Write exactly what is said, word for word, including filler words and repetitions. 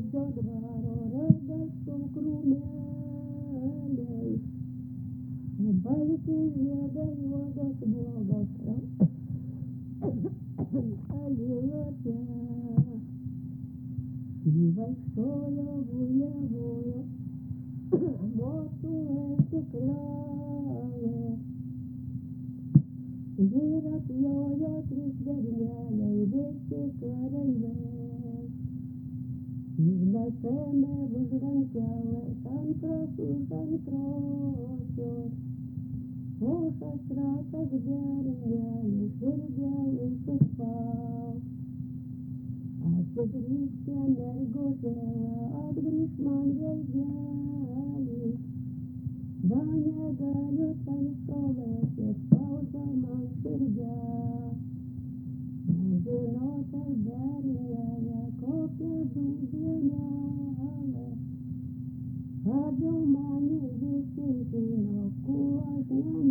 medžio dvaro radastų krūmeliai, balti žiedai juodos nuogos alyvose. Vaikščiojo, buliavojo, motų etiklelė. Ir apjojo trys berneliai, visi kareiviai. Ir baltame užrankelės antros už antrosios. Ošas ratas bernelis ir vėl suspau. Atsigrįžk mergužėle, atgrįžk man veidelį. Da negaliu ten stovėti, spauda man širdė. Nežinote bernelė, kokia dūdėlė. Abu mane visi žino, kuo aš nenoriu.